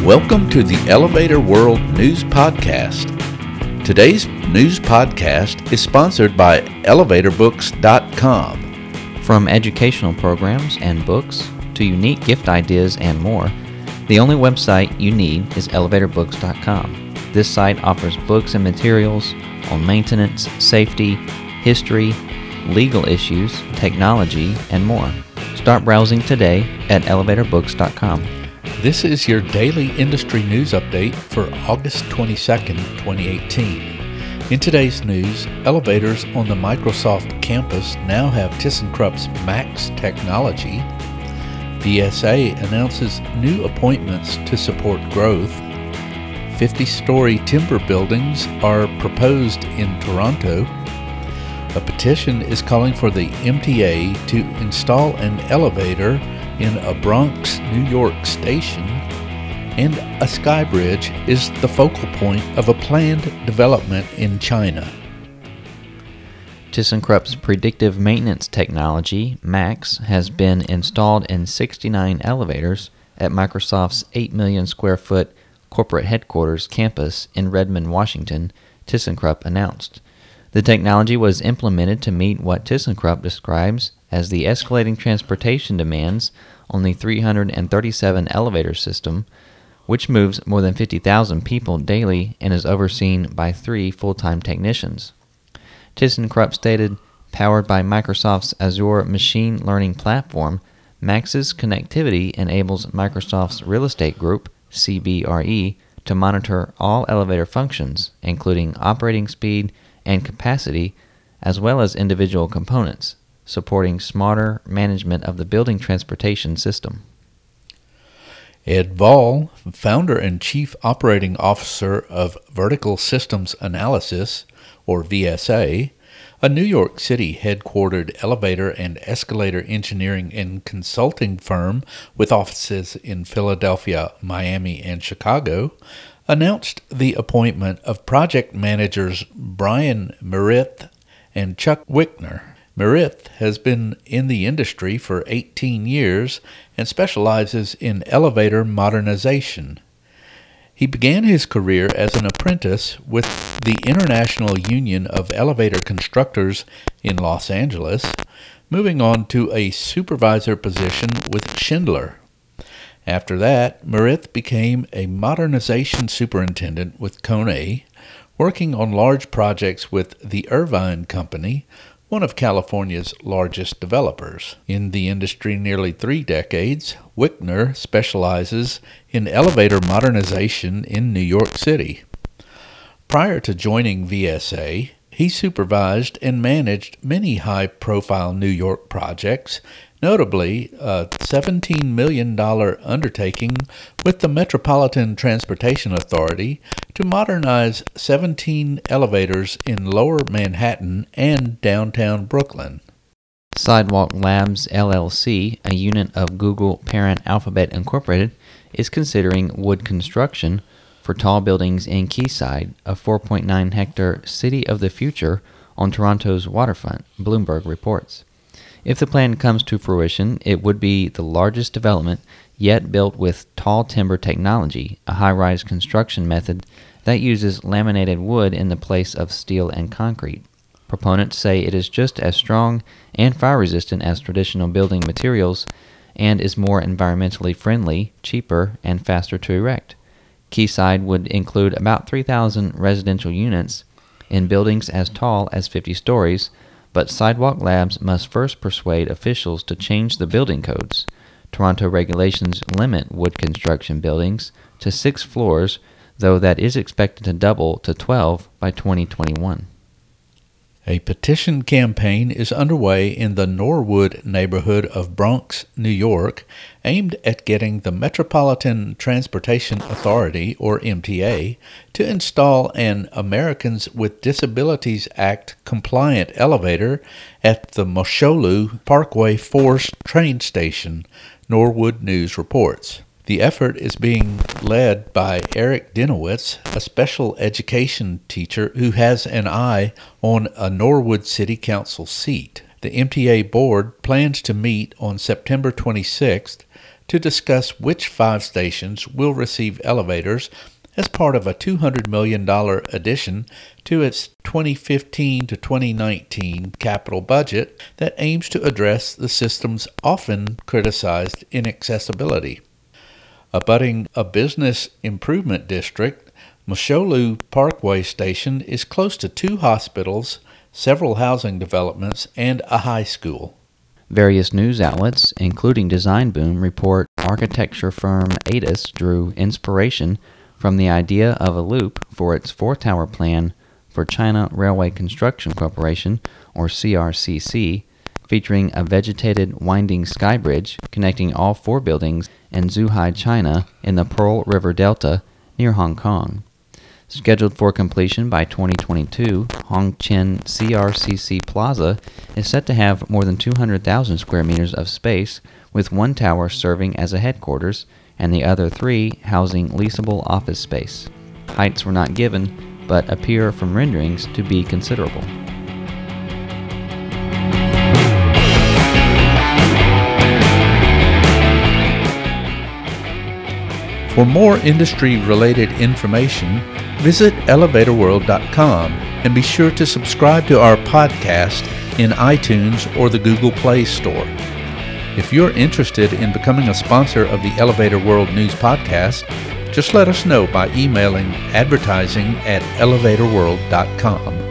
Welcome to the Elevator World News Podcast. Today's news podcast is sponsored by ElevatorBooks.com. From educational programs and books to unique gift ideas and more, the only website you need is ElevatorBooks.com. This site offers books and materials on maintenance, safety, history, legal issues, technology, and more. Start browsing today at ElevatorBooks.com. This is your daily industry news update for August 22nd, 2018. In today's news, elevators on the Microsoft campus now have ThyssenKrupp's MAX technology. VSA announces new appointments to support growth. 50-story timber buildings are proposed in Toronto. A petition is calling for the MTA to install an elevator in a Bronx, New York station, and a sky bridge is the focal point of a planned development in China. ThyssenKrupp's predictive maintenance technology, MAX, has been installed in 69 elevators at Microsoft's 8 million square foot corporate headquarters campus in Redmond, Washington, ThyssenKrupp announced. The technology was implemented to meet what ThyssenKrupp describes as the escalating transportation demands on the 337 elevator system, which moves more than 50,000 people daily and is overseen by 3 full-time technicians. ThyssenKrupp stated, powered by Microsoft's Azure machine learning platform, MAX's connectivity enables Microsoft's real estate group, CBRE, to monitor all elevator functions, including operating speed and capacity, as well as individual components, supporting smarter management of the building transportation system. Ed Vall, founder and chief operating officer of Vertical Systems Analysis, or VSA, a New York City headquartered elevator and escalator engineering and consulting firm with offices in Philadelphia, Miami, and Chicago, announced the appointment of project managers Brian Merith and Chuck Wickner. Merith has been in the industry for 18 years and specializes in elevator modernization. He began his career as an apprentice with the International Union of Elevator Constructors in Los Angeles, moving on to a supervisor position with Schindler. After that, Merith became a modernization superintendent with Kone, working on large projects with the Irvine Company, one of California's largest developers. In the industry nearly 3 decades, Wickner specializes in elevator modernization in New York City. Prior to joining VSA, he supervised and managed many high-profile New York projects, notably a $17 million undertaking with the Metropolitan Transportation Authority to modernize 17 elevators in Lower Manhattan and downtown Brooklyn. Sidewalk Labs LLC, a unit of Google parent Alphabet Incorporated, is considering wood construction for tall buildings in Quayside, a 4.9-hectare city of the future on Toronto's waterfront, Bloomberg reports. If the plan comes to fruition, it would be the largest development yet built with tall timber technology, a high-rise construction method that uses laminated wood in the place of steel and concrete. Proponents say it is just as strong and fire-resistant as traditional building materials and is more environmentally friendly, cheaper, and faster to erect. Quayside would include about 3,000 residential units in buildings as tall as 50 stories, but Sidewalk Labs must first persuade officials to change the building codes. Toronto regulations limit wood construction buildings to 6 floors, though that is expected to double to 12 by 2021. A petition campaign is underway in the Norwood neighborhood of Bronx, New York, aimed at getting the Metropolitan Transportation Authority, or MTA, to install an Americans with Disabilities Act compliant elevator at the Mosholu Parkway 4 train station, Norwood News reports. The effort is being led by Eric Dinowitz, a special education teacher who has an eye on a Norwood City Council seat. The MTA board plans to meet on September 26th to discuss which 5 stations will receive elevators as part of a $200 million addition to its 2015 to 2019 capital budget that aims to address the system's often criticized inaccessibility. Abutting a business improvement district, Mosholu Parkway Station is close to 2 hospitals, several housing developments, and a high school. Various news outlets, including Design Boom, report architecture firm ADAS drew inspiration from the idea of a loop for its 4-tower plan for China Railway Construction Corporation, or CRCC, featuring a vegetated winding sky bridge connecting all 4 buildings in Zhuhai, China, in the Pearl River Delta near Hong Kong. Scheduled for completion by 2022, Hongqian CRCC Plaza is set to have more than 200,000 square meters of space, with 1 tower serving as a headquarters and the other 3 housing leasable office space. Heights were not given, but appear from renderings to be considerable. For more industry-related information, visit elevatorworld.com and be sure to subscribe to our podcast in iTunes or the Google Play Store. If you're interested in becoming a sponsor of the Elevator World News Podcast, just let us know by emailing advertising@elevatorworld.com.